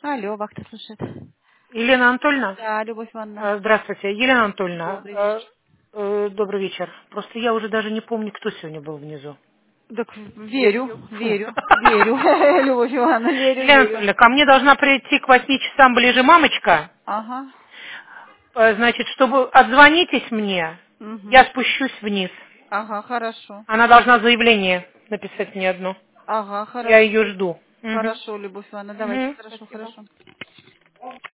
Алло, вахта слушает. Елена Анатольевна? Да, Любовь Ивановна. Здравствуйте. Елена Анатольевна, Добрый вечер. добрый вечер. Просто я уже даже не помню, кто сегодня был внизу. Так Я верю, ее... Фу. верю, верю, Любовь Ивановна, верю, Елена верю. Анатольевна, ко мне должна прийти к 8 часам ближе мамочка. Ага. Значит, чтобы отзвонитесь мне, я Угу. спущусь вниз. Ага, хорошо. Она должна заявление написать мне одно. Ага, Я хорошо. ее жду. Мгм. Хорошо, Любовь Ивановна, давайте. Мгм. Хорошо, Спасибо. хорошо.